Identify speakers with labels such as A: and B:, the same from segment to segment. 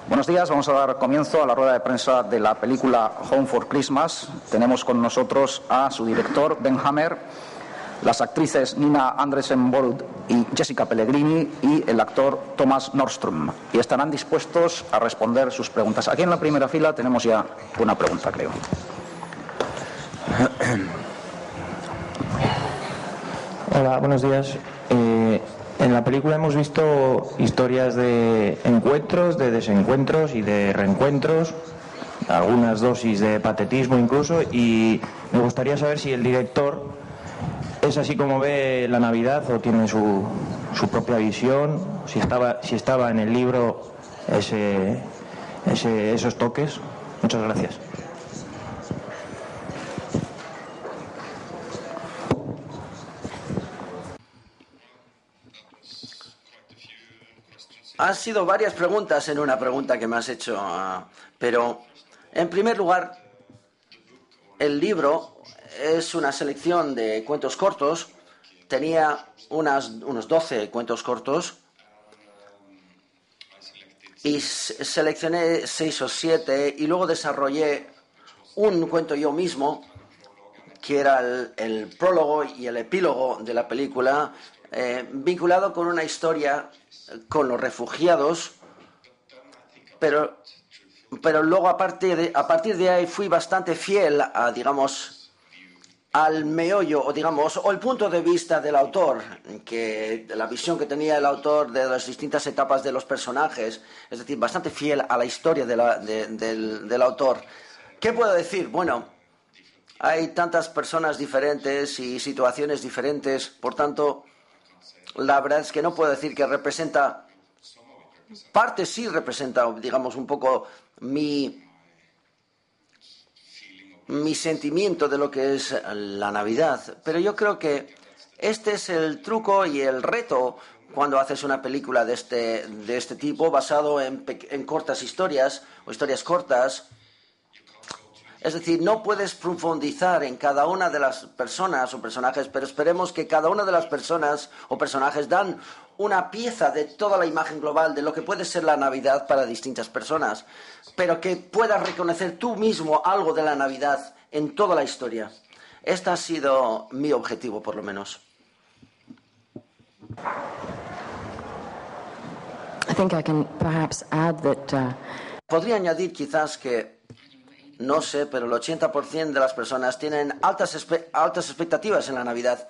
A: Buenos días, vamos a dar comienzo a la rueda de prensa de la película Home for Christmas. Tenemos con nosotros a su director, Ben Hammer, las actrices Nina Andresen-Borud y Jessica Pellegrini y el actor Thomas Nordström. Y estarán dispuestos a responder sus preguntas. Aquí en la primera fila tenemos ya una pregunta, creo.
B: Hola, buenos días. En la película hemos visto historias de encuentros, de desencuentros y de reencuentros, algunas dosis de patetismo incluso, y me gustaría saber si el director es así como ve la Navidad o tiene su propia visión, si estaba en el libro esos toques. Muchas gracias.
C: Han sido varias preguntas en una pregunta que me has hecho, pero en primer lugar, el libro es una selección de cuentos cortos. Tenía unos 12 cuentos cortos y seleccioné 6 o 7 y luego desarrollé un cuento yo mismo, que era el prólogo y el epílogo de la película, vinculado con una historia con los refugiados, pero luego a partir de ahí fui bastante fiel a, digamos, al meollo o el punto de vista del autor, de la visión que tenía el autor de las distintas etapas de los personajes, es decir, bastante fiel a la historia del autor. ¿Qué puedo decir? Bueno, hay tantas personas diferentes y situaciones diferentes, por tanto, la verdad es que no puedo decir que representa, parte sí representa, digamos, un poco mi sentimiento de lo que es la Navidad. Pero yo creo que este es el truco y el reto cuando haces una película de este tipo, basado en cortas historias o historias cortas. Es decir, no puedes profundizar en cada una de las personas o personajes, pero esperemos que cada una de las personas o personajes dan una pieza de toda la imagen global de lo que puede ser la Navidad para distintas personas, pero que puedas reconocer tú mismo algo de la Navidad en toda la historia. Este ha sido mi objetivo, por lo menos. Podría añadir quizás que no sé, pero el 80% de las personas tienen altas expectativas en la Navidad.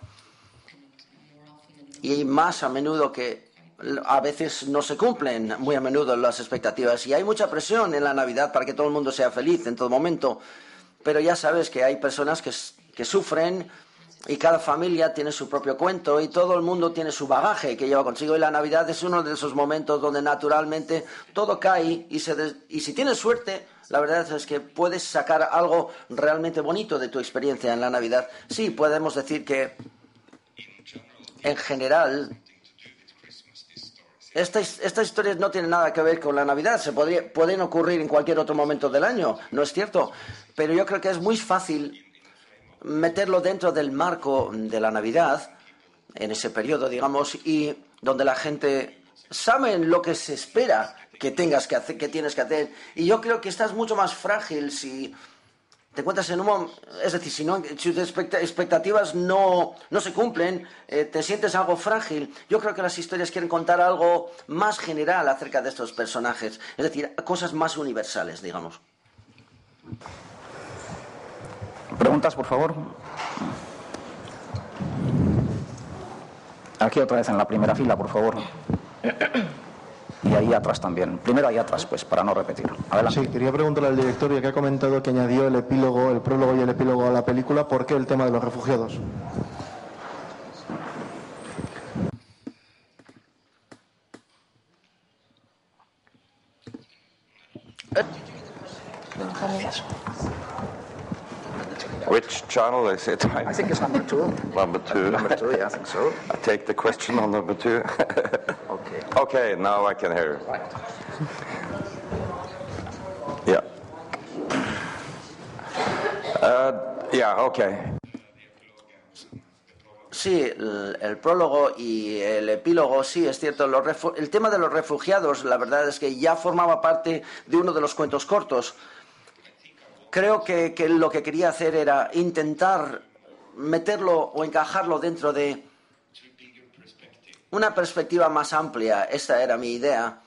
C: Y más a menudo que a veces no se cumplen muy a menudo las expectativas. Y hay mucha presión en la Navidad para que todo el mundo sea feliz en todo momento. Pero ya sabes que hay personas que sufren y cada familia tiene su propio cuento y todo el mundo tiene su bagaje que lleva consigo. Y la Navidad es uno de esos momentos donde naturalmente todo cae y si tienes suerte, la verdad es que puedes sacar algo realmente bonito de tu experiencia en la Navidad. Sí, podemos decir que en general estas historias no tienen nada que ver con la Navidad. Pueden ocurrir en cualquier otro momento del año, ¿no es cierto? Pero yo creo que es muy fácil meterlo dentro del marco de la Navidad, en ese periodo, digamos, y donde la gente sabe lo que se espera que tienes que hacer. Y yo creo que estás mucho más frágil si te encuentras en es decir, si tus expectativas no se cumplen, te sientes algo frágil. Yo creo que las historias quieren contar algo más general acerca de estos personajes, es decir, cosas más universales, digamos.
A: ¿Preguntas, por favor? Aquí otra vez en la primera fila, por favor. Y ahí atrás también. Primero ahí atrás, pues, para no repetir. Adelante.
D: Sí, quería preguntarle al director, ya que ha comentado que añadió el prólogo y el epílogo a la película, ¿por qué el tema de los refugiados?
E: Which channel is it?
A: I think it's number 2.
E: Number 2.
A: Number 2, yeah, I think so.
E: I take the question on number 2.
A: Okay.
E: Okay, now I can hear.
A: Right.
E: Yeah. Yeah, okay.
C: Sí, el prólogo y el epílogo, sí, es cierto. El tema de los refugiados, la verdad es que ya formaba parte de uno de los cuentos cortos. Creo que lo que quería hacer era intentar meterlo o encajarlo dentro de una perspectiva más amplia. Esta era mi idea.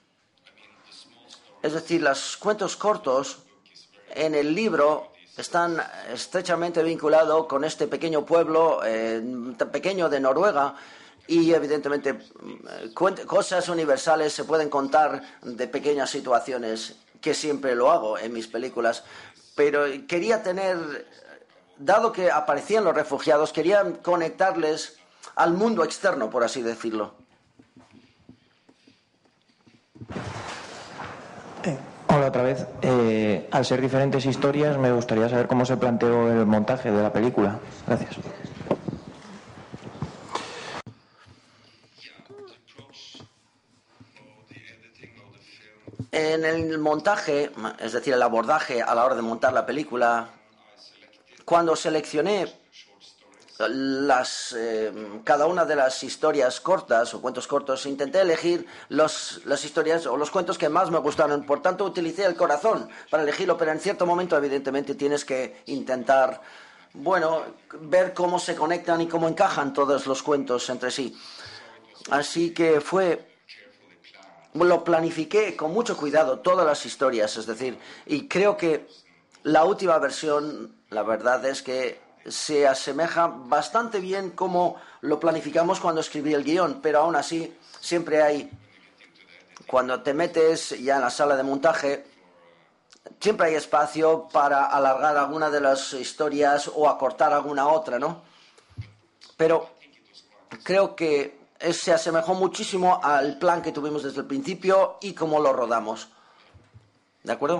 C: Es decir, los cuentos cortos en el libro están estrechamente vinculados con este pequeño pueblo tan pequeño de Noruega y evidentemente cosas universales se pueden contar de pequeñas situaciones, que siempre lo hago en mis películas, pero quería dado que aparecían los refugiados, quería conectarles al mundo externo, por así decirlo.
B: Hola otra vez. Al ser diferentes historias, me gustaría saber cómo se planteó el montaje de la película. Gracias.
C: En el montaje, es decir, el abordaje a la hora de montar la película, cuando seleccioné cada una de las historias cortas o cuentos cortos, intenté elegir las historias o los cuentos que más me gustaron. Por tanto, utilicé el corazón para elegirlo, pero en cierto momento, evidentemente, tienes que intentar, ver cómo se conectan y cómo encajan todos los cuentos entre sí. Así que lo planifiqué con mucho cuidado, todas las historias, es decir, y creo que la última versión, la verdad es que se asemeja bastante bien como lo planificamos cuando escribí el guión, pero aún así siempre cuando te metes ya en la sala de montaje, siempre hay espacio para alargar alguna de las historias o acortar alguna otra, ¿no? Pero creo que se asemejó muchísimo al plan que tuvimos desde el principio y cómo lo rodamos. ¿De acuerdo?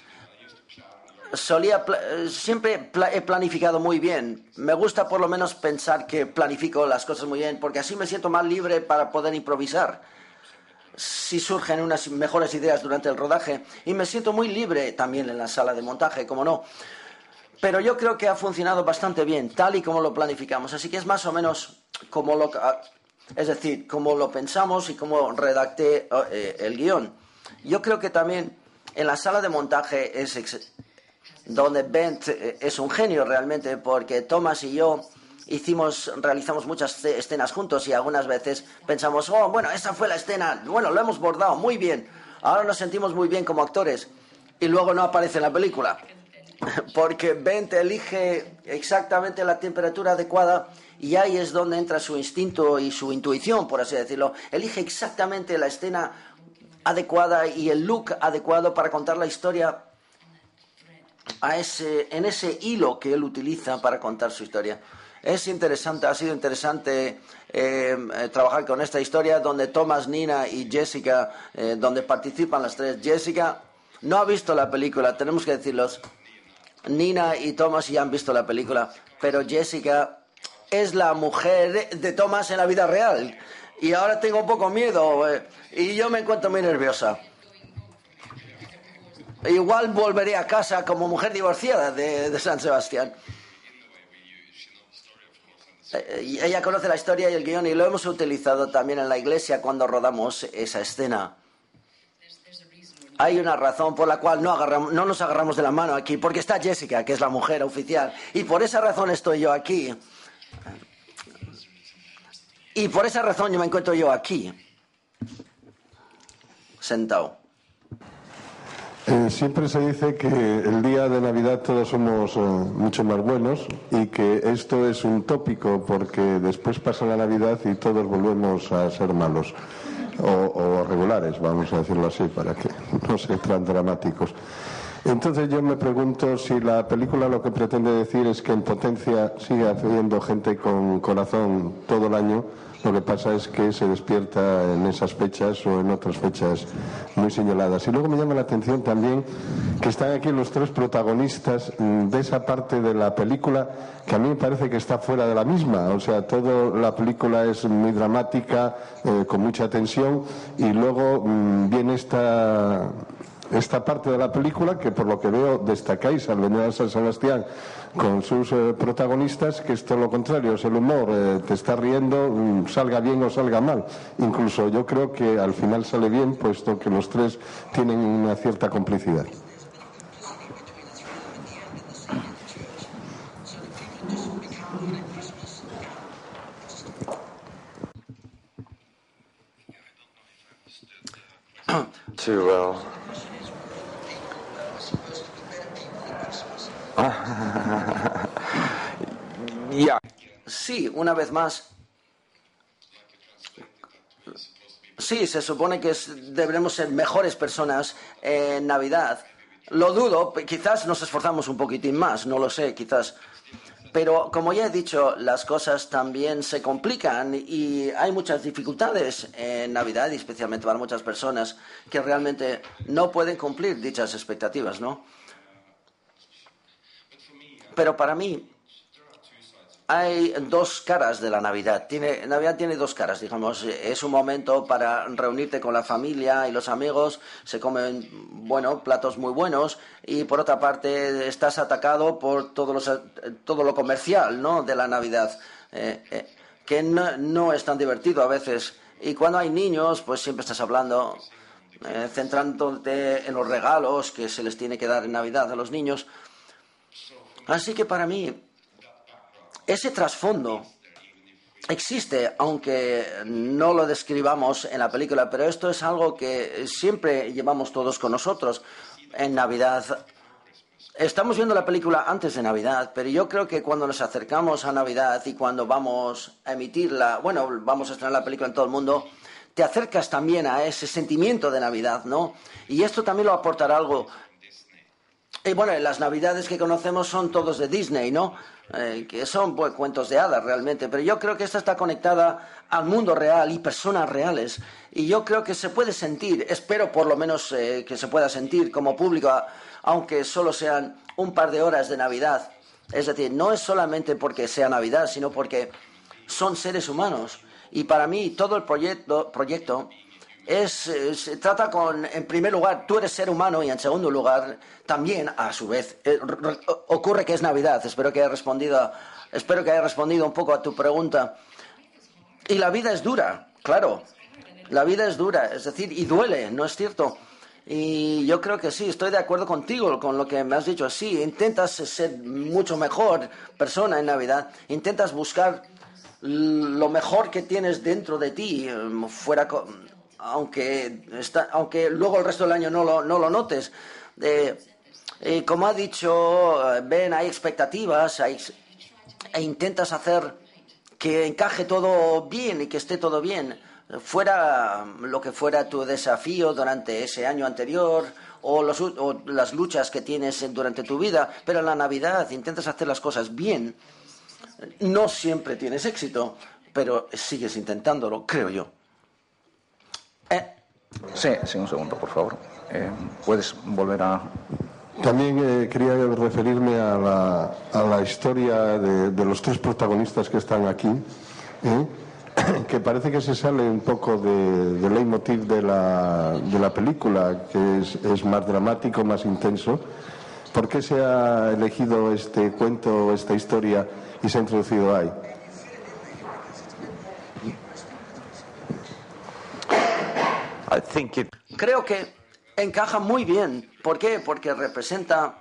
C: Siempre he planificado muy bien. Me gusta por lo menos pensar que planifico las cosas muy bien, porque así me siento más libre para poder improvisar si surgen unas mejores ideas durante el rodaje. Y me siento muy libre también en la sala de montaje, como no. Pero yo creo que ha funcionado bastante bien, tal y como lo planificamos. Así que es más o menos como lo pensamos y como redacté el guión. Yo creo que también en la sala de montaje donde Bent es un genio realmente, porque Thomas y yo realizamos muchas escenas juntos y algunas veces pensamos, esta fue la escena, lo hemos bordado muy bien, ahora nos sentimos muy bien como actores, y luego no aparece en la película, porque Bent elige exactamente la temperatura adecuada y ahí es donde entra su instinto y su intuición, por así decirlo. Elige exactamente la escena adecuada y el look adecuado para contar la historia en ese hilo que él utiliza para contar su historia. Es interesante, ha sido interesante trabajar con esta historia donde Thomas, Nina y Jessica, donde participan las tres. Jessica no ha visto la película, tenemos que decirlos. Nina y Thomas ya han visto la película, pero Jessica es la mujer de Thomas en la vida real. Y ahora tengo un poco miedo y yo me encuentro muy nerviosa. Igual volveré a casa como mujer divorciada de San Sebastián. Ella conoce la historia y el guión y lo hemos utilizado también en la iglesia cuando rodamos esa escena. Hay una razón por la cual no nos agarramos de la mano aquí, porque está Jessica, que es la mujer oficial, y por esa razón estoy yo aquí. Y por esa razón yo me encuentro yo aquí, sentado.
F: Siempre se dice que el día de Navidad todos somos mucho más buenos y que esto es un tópico porque después pasa la Navidad y todos volvemos a ser malos o regulares, vamos a decirlo así, para que no sean tan dramáticos. Entonces yo me pregunto si la película lo que pretende decir es que en Potencia sigue habiendo gente con corazón todo el año. Lo que pasa es que se despierta en esas fechas o en otras fechas muy señaladas. Y luego me llama la atención también que están aquí los tres protagonistas de esa parte de la película que a mí me parece que está fuera de la misma. O sea, toda la película es muy dramática, con mucha tensión, y luego viene esta esta parte de la película, que por lo que veo destacáis al venir a San Sebastián con sus protagonistas, que es todo lo contrario, es el humor, te está riendo, salga bien o salga mal. Incluso yo creo que al final sale bien, puesto que los tres tienen una cierta complicidad.
E: Yeah.
C: Sí, una vez más. Sí, se supone que deberemos ser mejores personas en Navidad. Lo dudo, quizás nos esforzamos un poquitín más, no lo sé, quizás. Pero como ya he dicho, las cosas también se complican y hay muchas dificultades en Navidad, y especialmente para muchas personas que realmente no pueden cumplir dichas expectativas, ¿no? Pero para mí hay dos caras de la Navidad. Navidad tiene dos caras, digamos. Es un momento para reunirte con la familia y los amigos, se comen, platos muy buenos, y por otra parte estás atacado por todo lo comercial, ¿no?, de la Navidad, que no es tan divertido a veces. Y cuando hay niños, pues siempre estás hablando, centrándote en los regalos que se les tiene que dar en Navidad a los niños. Así que para mí ese trasfondo existe, aunque no lo describamos en la película, pero esto es algo que siempre llevamos todos con nosotros en Navidad. Estamos viendo la película antes de Navidad, pero yo creo que cuando nos acercamos a Navidad y cuando vamos a emitirla, vamos a estrenar la película en todo el mundo, te acercas también a ese sentimiento de Navidad, ¿no? Y esto también lo aportará algo. Y las Navidades que conocemos son todos de Disney, ¿no? Que son cuentos de hadas realmente, pero yo creo que esta está conectada al mundo real y personas reales, y yo creo que se puede sentir, espero por lo menos que se pueda sentir como público, aunque solo sean un par de horas de Navidad. Es decir, no es solamente porque sea Navidad, sino porque son seres humanos, y para mí todo el proyecto se trata en primer lugar, tú eres ser humano, y en segundo lugar, también, a su vez, ocurre que es Navidad. Espero que haya respondido un poco a tu pregunta. Y la vida es dura, claro. La vida es dura, es decir, y duele, ¿no es cierto? Y yo creo que sí, estoy de acuerdo contigo con lo que me has dicho. Sí, intentas ser mucho mejor persona en Navidad, intentas buscar lo mejor que tienes dentro de ti, aunque luego el resto del año no lo notes. Como ha dicho Ben, hay expectativas, e intentas hacer que encaje todo bien y que esté todo bien, fuera lo que fuera tu desafío durante ese año anterior o las luchas que tienes durante tu vida. Pero en la Navidad intentas hacer las cosas bien. No siempre tienes éxito, pero sigues intentándolo, creo yo.
A: Sí, un segundo, por favor. ¿Puedes volver a...?
F: También quería referirme a la historia de los tres protagonistas que están aquí, que parece que se sale un poco del leitmotiv de la película, que es más dramático, más intenso. ¿Por qué se ha elegido este cuento, esta historia, y se ha introducido ahí?
C: Creo que encaja muy bien. ¿Por qué? Porque representa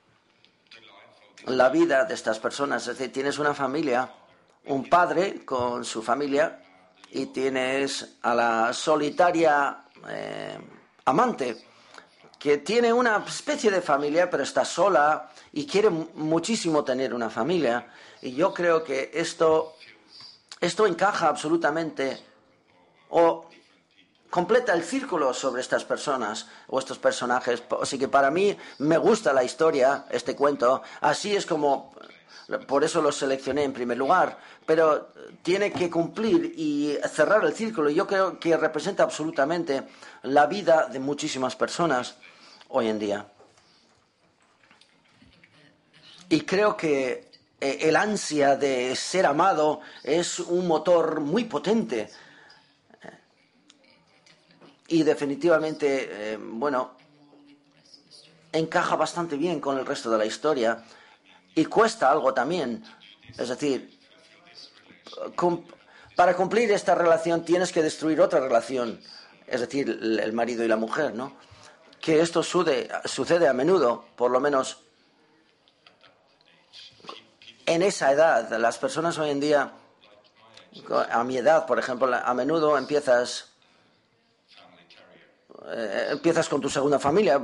C: la vida de estas personas. Es decir, tienes una familia, un padre con su familia, y tienes a la solitaria amante, que tiene una especie de familia, pero está sola y quiere muchísimo tener una familia. Y yo creo que esto encaja absolutamente, o completa el círculo sobre estas personas o estos personajes. Así que para mí me gusta la historia, este cuento. Así es como, por eso lo seleccioné en primer lugar. Pero tiene que cumplir y cerrar el círculo. Yo creo que representa absolutamente la vida de muchísimas personas hoy en día. Y creo que el ansia de ser amado es un motor muy potente. Y definitivamente, encaja bastante bien con el resto de la historia y cuesta algo también. Es decir, para cumplir esta relación tienes que destruir otra relación, es decir, el marido y la mujer, ¿no? Que esto sucede a menudo, por lo menos en esa edad. Las personas hoy en día, a mi edad, por ejemplo, a menudo empiezas con tu segunda familia.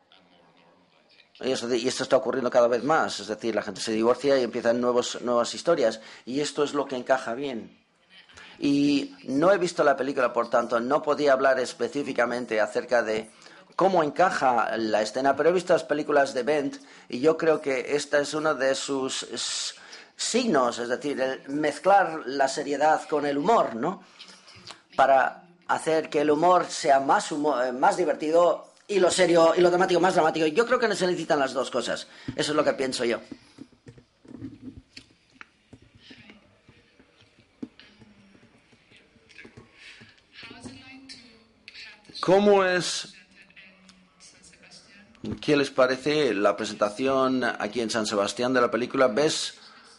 C: Y esto está ocurriendo cada vez más. Es decir, la gente se divorcia y empiezan nuevas historias. Y esto es lo que encaja bien. Y no he visto la película, por tanto, no podía hablar específicamente acerca de cómo encaja la escena, pero he visto las películas de Bent y yo creo que esta es uno de sus signos, es decir, el mezclar la seriedad con el humor, ¿no? Para hacer que el humor sea más divertido y lo serio y lo dramático más dramático. Yo creo que se necesitan las dos cosas. Eso es lo que pienso yo. ¿Cómo es? ¿Qué les parece la presentación aquí en San Sebastián de la película? ¿Ves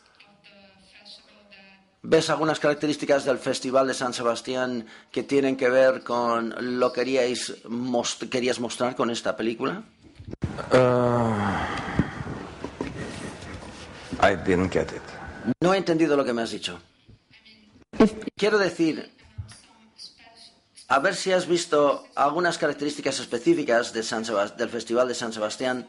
C: algunas características del Festival de San Sebastián que tienen que ver con lo que querías mostrar con esta película?
E: I didn't get it.
C: No he entendido lo que me has dicho. Quiero decir, a ver si has visto algunas características específicas de del Festival de San Sebastián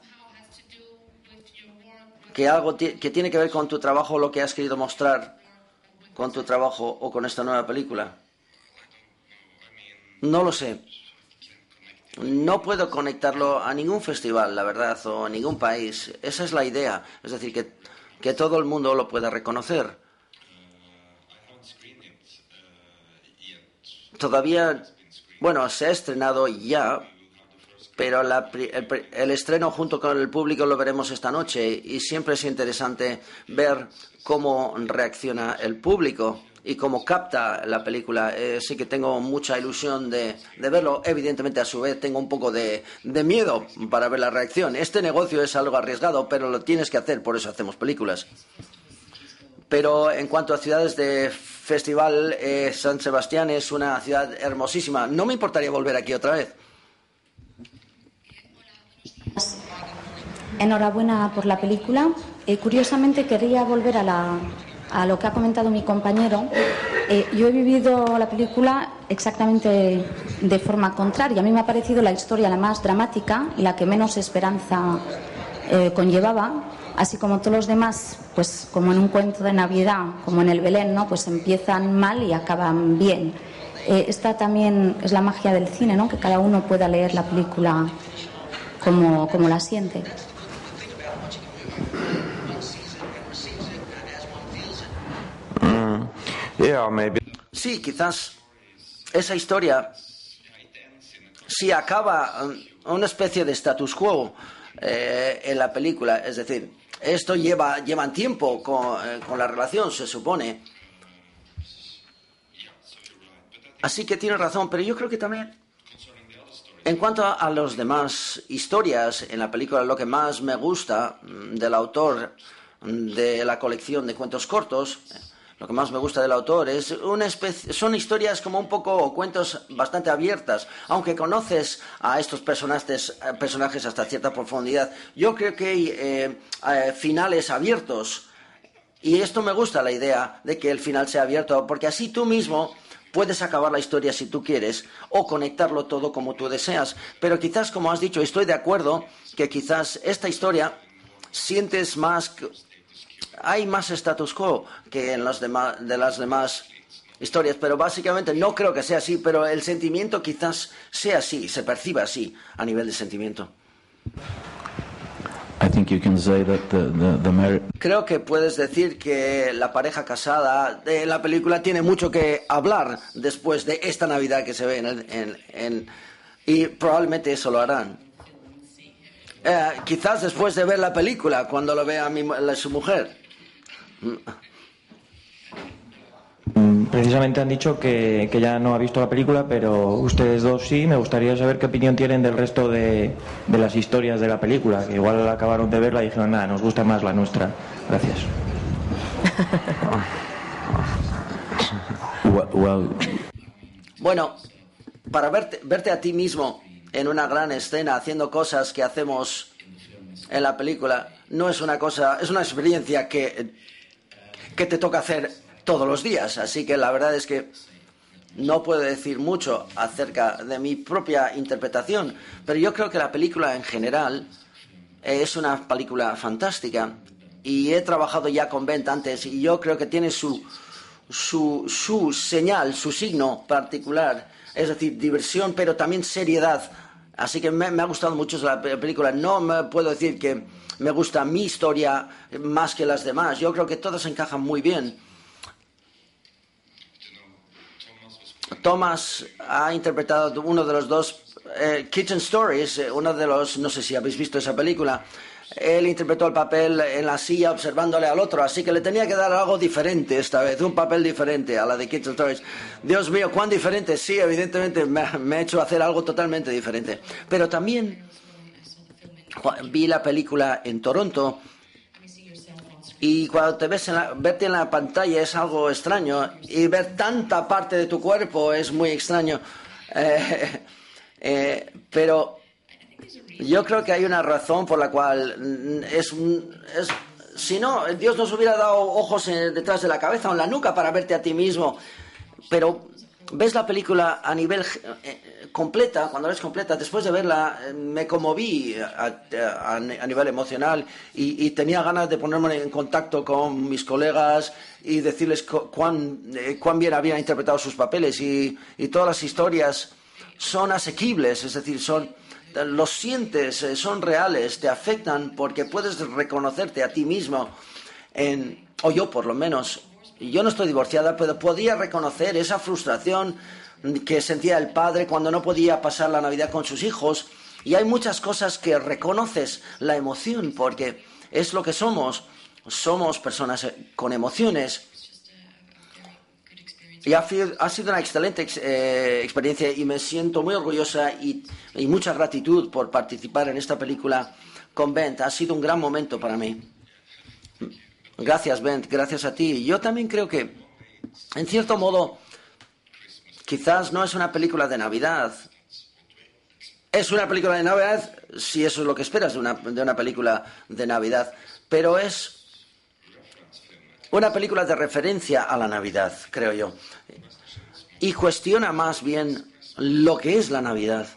C: que tiene que ver con tu trabajo, lo que has querido mostrar con tu trabajo o con esta nueva película. No lo sé. No puedo conectarlo a ningún festival, la verdad, o a ningún país. Esa es la idea. Es decir, que todo el mundo lo pueda reconocer. Todavía, bueno, se ha estrenado ya, pero el estreno junto con el público lo veremos esta noche y siempre es interesante ver cómo reacciona el público y cómo capta la película. Sí que tengo mucha ilusión de verlo. Evidentemente, a su vez, tengo un poco de miedo para ver la reacción. Este negocio es algo arriesgado, pero lo tienes que hacer, por eso hacemos películas. Pero en cuanto a ciudades de festival, San Sebastián es una ciudad hermosísima. No me importaría volver aquí otra vez.
G: Enhorabuena por la película. Curiosamente quería volver a lo que ha comentado mi compañero. Yo he vivido la película exactamente de forma contraria. A mí me ha parecido la historia la más dramática y la que menos esperanza conllevaba. Así como todos los demás, pues como en un cuento de Navidad, como en el Belén, ¿no? Pues empiezan mal y acaban bien. Esta también es la magia del cine, ¿no? Que cada uno pueda leer la película como la siente.
C: Sí, quizás esa historia sí acaba una especie de status quo en la película. Es decir, esto llevan tiempo con la relación, se supone. Así que tiene razón, pero yo creo que también, en cuanto a las demás historias en la película, lo que más me gusta del autor de la colección de cuentos cortos, lo que más me gusta del autor es son historias como un poco cuentos bastante abiertas, aunque conoces a estos personajes hasta cierta profundidad. Yo creo que hay finales abiertos y esto me gusta, la idea de que el final sea abierto, porque así tú mismo puedes acabar la historia si tú quieres o conectarlo todo como tú deseas. Pero quizás, como has dicho, estoy de acuerdo que quizás esta historia sientes más... Hay más status quo que en las demás historias, pero básicamente no creo que sea así, pero el sentimiento quizás sea así, se percibe así a nivel de sentimiento. Creo que puedes decir que la pareja casada de la película tiene mucho que hablar después de esta Navidad que se ve y probablemente eso lo harán. Quizás después de ver la película, cuando lo vea su mujer.
B: precisamente han dicho que ya no ha visto la película, pero ustedes dos sí. Me gustaría saber qué opinión tienen del resto de las historias de la película, que igual acabaron de verla y dijeron, nada, nos gusta más la nuestra. Gracias.
C: Bueno, para verte a ti mismo en una gran escena haciendo cosas que hacemos en la película no es una cosa, es una experiencia que te toca hacer todos los días. Así que la verdad es que no puedo decir mucho acerca de mi propia interpretación, pero yo creo que la película en general es una película fantástica y he trabajado ya con Bent antes y yo creo que tiene su señal, su signo particular, es decir, diversión pero también seriedad. Así que me ha gustado mucho la película. No me puedo decir que me gusta mi historia más que las demás. Yo creo que todas encajan muy bien. Thomas ha interpretado uno de los dos Kitchen Stories, uno de los, no sé si habéis visto esa película. Él interpretó el papel en la silla observándole al otro, así que le tenía que dar algo diferente esta vez, un papel diferente a la de Kitchen Stories. Dios mío, cuán diferente. Sí, evidentemente me ha hecho hacer algo totalmente diferente. Pero también vi la película en Toronto y cuando te ves verte en la pantalla es algo extraño y ver tanta parte de tu cuerpo es muy extraño. Pero yo creo que hay una razón por la cual si no, Dios nos hubiera dado ojos detrás de la cabeza o en la nuca para verte a ti mismo. Pero ves la película a nivel completa, cuando la ves completa, después de verla me conmoví a nivel emocional y tenía ganas de ponerme en contacto con mis colegas y decirles cuán bien habían interpretado sus papeles y todas las historias son asequibles, es decir, los sientes, son reales, te afectan porque puedes reconocerte a ti mismo, o yo por lo menos. Yo no estoy divorciada, pero podía reconocer esa frustración que sentía el padre cuando no podía pasar la Navidad con sus hijos. Y hay muchas cosas que reconoces la emoción porque es lo que somos. Somos personas con emociones. Y ha sido una excelente experiencia y me siento muy orgullosa y mucha gratitud por participar en esta película con Bent. Ha sido un gran momento para mí. Gracias, Bent, gracias a ti. Yo también creo que, en cierto modo, quizás no es una película de Navidad. Es una película de Navidad si eso es lo que esperas de una película de Navidad, pero es una película de referencia a la Navidad, creo yo. Y cuestiona más bien lo que es la Navidad,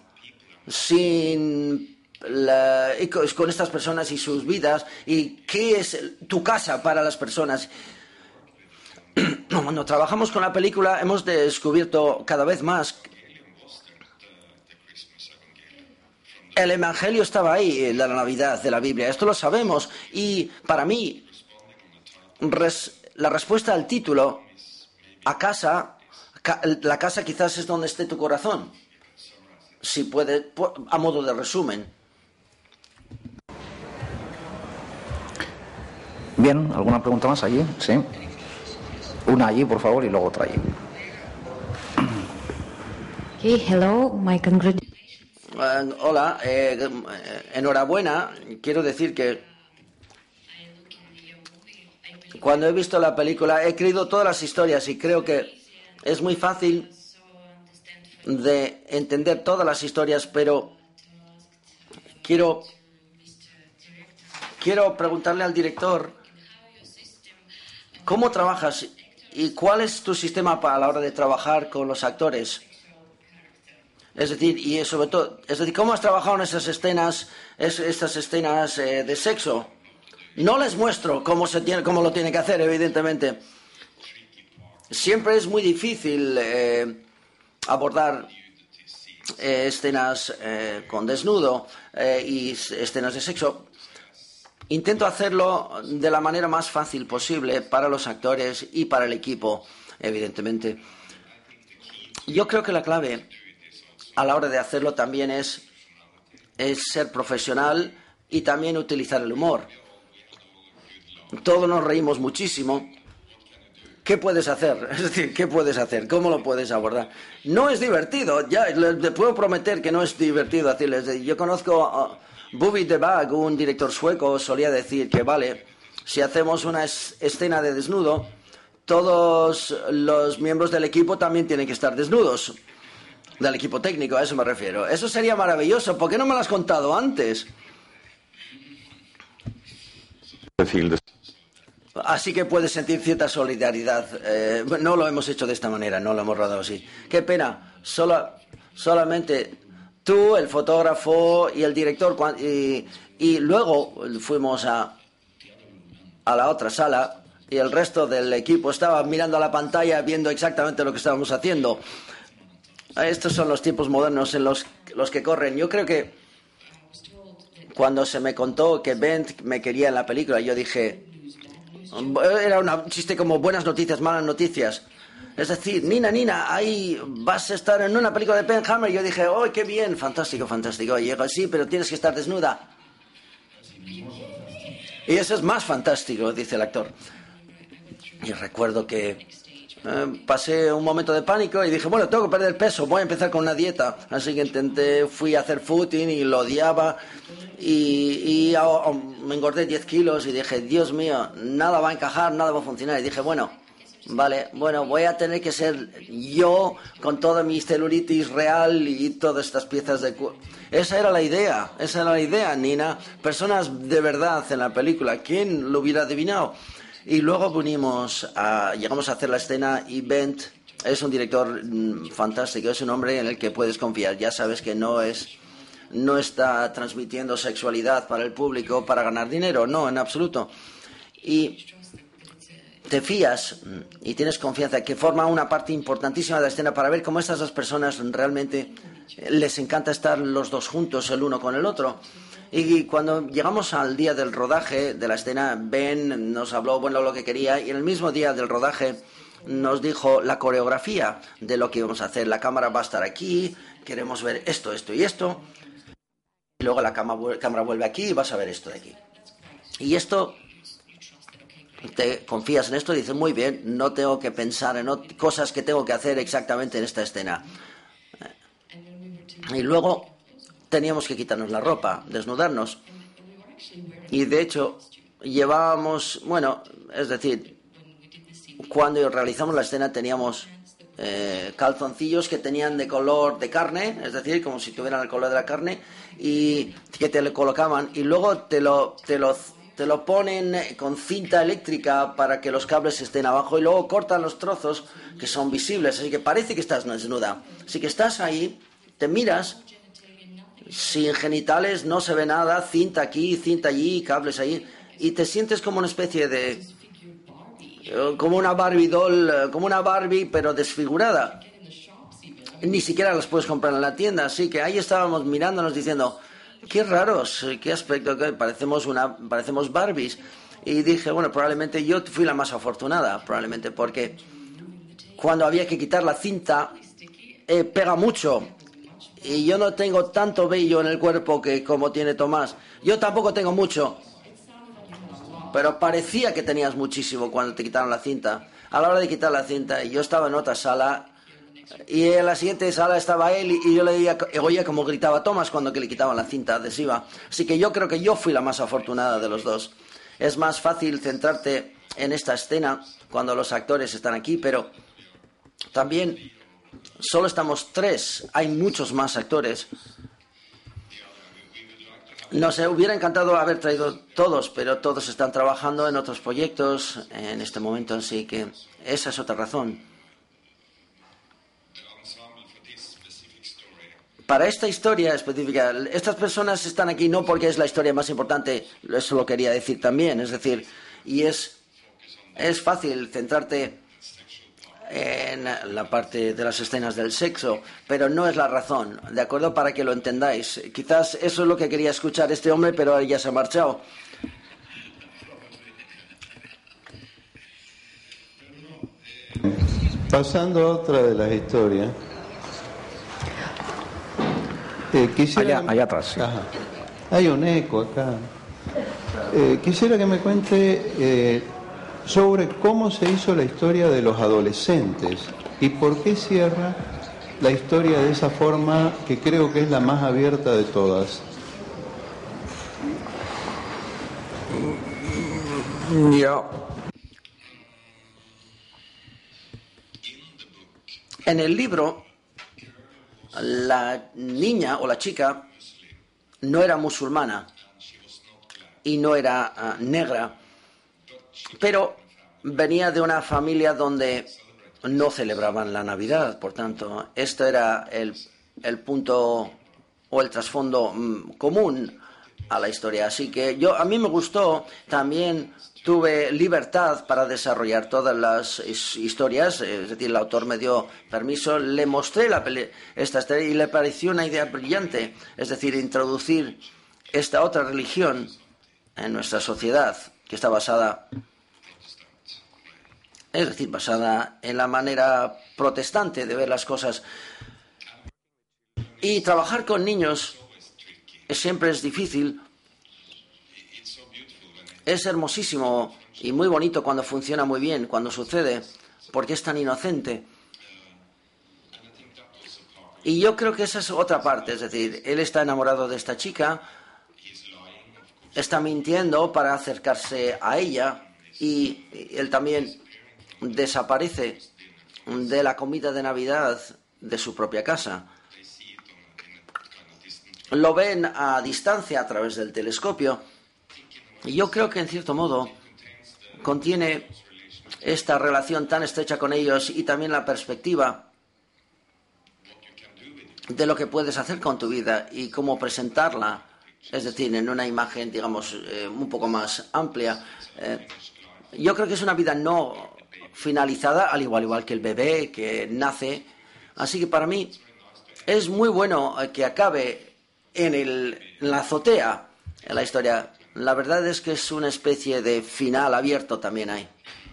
C: con estas personas y sus vidas, y qué es tu casa para las personas. Cuando trabajamos con la película hemos descubierto cada vez más el Evangelio estaba ahí en la Navidad de la Biblia, esto lo sabemos, y para mí la respuesta al título, a casa, la casa quizás es donde esté tu corazón, si puede, a modo de resumen.
A: Bien, ¿alguna pregunta más allí? Sí. Una allí, por favor, y luego otra allí.
H: Okay, hello, my congratulations.
C: Hola, enhorabuena. Quiero decir que cuando he visto la película he creído todas las historias y creo que es muy fácil de entender todas las historias, pero quiero preguntarle al director ¿cómo trabajas y cuál es tu sistema a la hora de trabajar con los actores? Es decir, y sobre todo, ¿cómo has trabajado en estas escenas de sexo? No les muestro cómo lo tiene que hacer, evidentemente. Siempre es muy difícil abordar escenas con desnudo y escenas de sexo. Intento hacerlo de la manera más fácil posible para los actores y para el equipo, evidentemente. Yo creo que la clave a la hora de hacerlo también es ser profesional y también utilizar el humor. Todos nos reímos muchísimo. ¿qué puedes hacer? Es decir, ¿qué puedes hacer? ¿Cómo lo puedes abordar? No es divertido, ya le puedo prometer que no es divertido decirles. Yo conozco a Bobby de Bag, un director sueco, solía decir que vale, si hacemos una escena de desnudo, todos los miembros del equipo también tienen que estar desnudos. Del equipo técnico, a eso me refiero. Eso sería maravilloso. ¿Por qué no me lo has contado antes? Así que puedes sentir cierta solidaridad. No lo hemos hecho de esta manera, no lo hemos rodado así. Qué pena. Solamente tú, el fotógrafo y el director. Y luego fuimos a la otra sala y el resto del equipo estaba mirando a la pantalla viendo exactamente lo que estábamos haciendo. Estos son los tiempos modernos en los que corren. Yo creo que cuando se me contó que Bent me quería en la película, yo dije, era un chiste como buenas noticias, malas noticias. Es decir, Nina, ahí vas a estar en una película de Ben Hammer. Y yo dije, ¡oh, qué bien! Fantástico. Y llega, sí, pero tienes que estar desnuda. Y eso es más fantástico, dice el actor. Y recuerdo que pasé un momento de pánico y dije, bueno, tengo que perder peso, voy a empezar con una dieta. Así que fui a hacer footing y lo odiaba. Y me engordé 10 kilos y dije, Dios mío, nada va a encajar, nada va a funcionar. Y dije, bueno, voy a tener que ser yo con toda mi celulitis real y todas estas piezas de cuerpo. Esa era la idea, Nina. Personas de verdad en la película, ¿quién lo hubiera adivinado? Y luego llegamos a hacer la escena y Bent es un director fantástico, es un hombre en el que puedes confiar. Ya sabes que no está transmitiendo sexualidad para el público para ganar dinero, no, en absoluto. Y te fías y tienes confianza, que forma una parte importantísima de la escena para ver cómo estas dos personas realmente les encanta estar los dos juntos, el uno con el otro. Y cuando llegamos al día del rodaje de la escena, Ben nos habló, lo que quería, y en el mismo día del rodaje nos dijo la coreografía de lo que íbamos a hacer. La cámara va a estar aquí, queremos ver esto y esto. Y luego la cámara vuelve aquí y vas a ver esto de aquí. Y esto, te confías en esto y dices, muy bien, no tengo que pensar en cosas que tengo que hacer exactamente en esta escena. Y luego teníamos que quitarnos la ropa, desnudarnos. Y de hecho, llevábamos, cuando realizamos la escena teníamos calzoncillos que tenían de color de carne, es decir, como si tuvieran el color de la carne, y que te lo colocaban y luego te lo ponen con cinta eléctrica para que los cables estén abajo y luego cortan los trozos que son visibles, así que parece que estás desnuda. Así que estás ahí, te miras, sin genitales, no se ve nada, cinta aquí, cinta allí, cables ahí, y te sientes como una especie de... como una Barbie doll, como una Barbie pero desfigurada. Ni siquiera las puedes comprar en la tienda, así que ahí estábamos mirándonos diciendo, qué raros, qué aspecto, que parecemos Barbies. Y dije, probablemente yo fui la más afortunada, probablemente porque cuando había que quitar la cinta pega mucho. Y yo no tengo tanto vello en el cuerpo como tiene Tomás. Yo tampoco tengo mucho. Pero parecía que tenías muchísimo cuando te quitaron la cinta. A la hora de quitar la cinta, yo estaba en otra sala y en la siguiente sala estaba él y yo le oía como gritaba Tomás cuando le quitaban la cinta adhesiva. Así que yo creo que yo fui la más afortunada de los dos. Es más fácil centrarte en esta escena cuando los actores están aquí, pero también solo estamos 3, hay muchos más actores. Nos hubiera encantado haber traído todos, pero todos están trabajando en otros proyectos en este momento, así que esa es otra razón. Para esta historia específica, estas personas están aquí no porque es la historia más importante, eso lo quería decir también, es decir, y es fácil centrarte en la parte de las escenas del sexo, pero no es la razón, ¿de acuerdo? Para que lo entendáis. Quizás eso es lo que quería escuchar este hombre, pero ya se ha marchado.
I: Pasando a otra de las historias.
A: Allá atrás, sí.
I: Ajá. Hay un eco acá. Quisiera que me cuente sobre cómo se hizo la historia de los adolescentes y por qué cierra la historia de esa forma que creo que es la más abierta de todas.
C: En el libro, la niña o la chica no era musulmana y no era negra, pero venía de una familia donde no celebraban la Navidad. Por tanto, esto era el punto o el trasfondo común a la historia. Así que a mí me gustó. También tuve libertad para desarrollar todas las historias, es decir, el autor me dio permiso, le mostré esta historia y le pareció una idea brillante, es decir, introducir esta otra religión en nuestra sociedad, que está basada en la manera protestante de ver las cosas. Y trabajar con niños siempre es difícil. Es hermosísimo y muy bonito cuando funciona muy bien, cuando sucede, porque es tan inocente. Y yo creo que esa es otra parte, es decir, él está enamorado de esta chica, está mintiendo para acercarse a ella y él también desaparece de la comida de Navidad de su propia casa. Lo ven a distancia a través del telescopio. Y yo creo que en cierto modo contiene esta relación tan estrecha con ellos y también la perspectiva de lo que puedes hacer con tu vida y cómo presentarla, es decir, en una imagen, digamos, un poco más amplia. Yo creo que es una vida no finalizada, al igual que el bebé que nace. Así que para mí es muy bueno que acabe en la azotea, en la historia. La verdad es que es una especie de final abierto también ahí.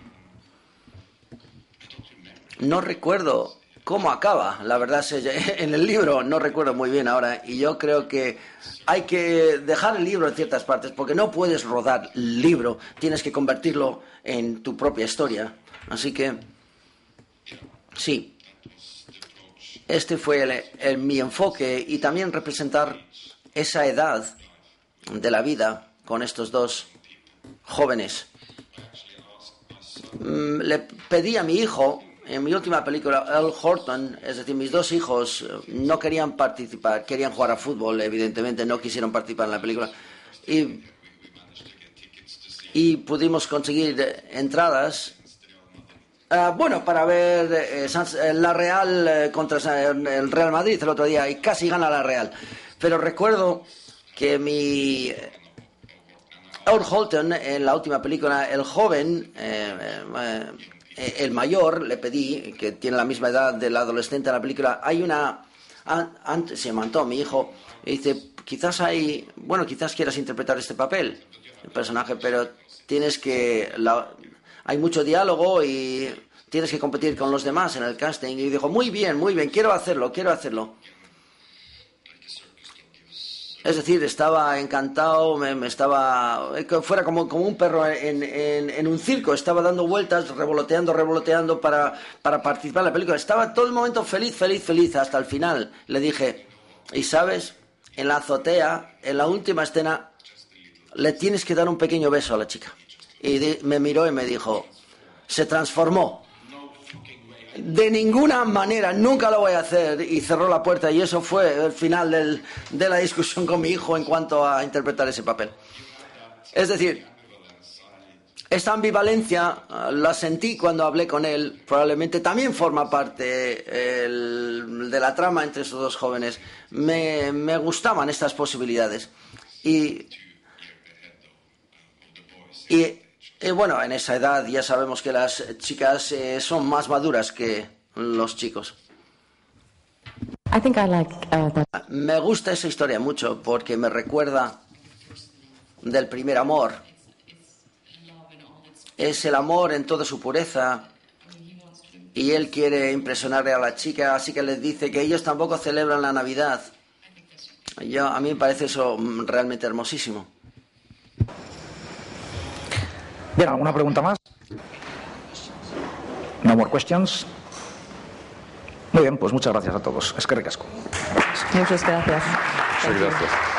C: No recuerdo cómo acaba, la verdad es que en el libro no recuerdo muy bien ahora, y yo creo que hay que dejar el libro en ciertas partes porque no puedes rodar el libro, tienes que convertirlo en tu propia historia. Así que sí, este fue mi enfoque y también representar esa edad de la vida con estos dos jóvenes. Le pedí a mi hijo, en mi última película, Earl Horton, es decir, mis dos hijos no querían participar, querían jugar a fútbol, evidentemente no quisieron participar en la película, y pudimos conseguir entradas, para ver la Real contra el Real Madrid el otro día, y casi gana la Real. Pero recuerdo que mi Earl Horton, en la última película, el joven, el mayor, le pedí, que tiene la misma edad del adolescente en la película, antes se llamó mi hijo, y dice, quizás quieras interpretar este papel, el personaje, pero hay mucho diálogo y tienes que competir con los demás en el casting. Y dijo, muy bien, quiero hacerlo. Es decir, estaba encantado, fuera como un perro en un circo, estaba dando vueltas, revoloteando para participar en la película. Estaba todo el momento feliz, hasta el final. Le dije, y sabes, en la azotea, en la última escena, le tienes que dar un pequeño beso a la chica. Y me miró y me dijo, se transformó. De ninguna manera, nunca lo voy a hacer. Y cerró la puerta, y eso fue el final de la discusión con mi hijo en cuanto a interpretar ese papel. Es decir, esta ambivalencia la sentí cuando hablé con él. Probablemente también forma parte de la trama entre esos dos jóvenes. Me gustaban estas posibilidades. Y bueno, en esa edad ya sabemos que las chicas son más maduras que los chicos. Me gusta esa historia mucho porque me recuerda del primer amor. Es el amor en toda su pureza y él quiere impresionarle a la chica, así que les dice que ellos tampoco celebran la Navidad. A mí me parece eso realmente hermosísimo.
A: Bien, ¿alguna pregunta más? No more questions. Muy bien, pues muchas gracias a todos. Es que ricasco.
J: Muchas gracias.
E: Muchas gracias.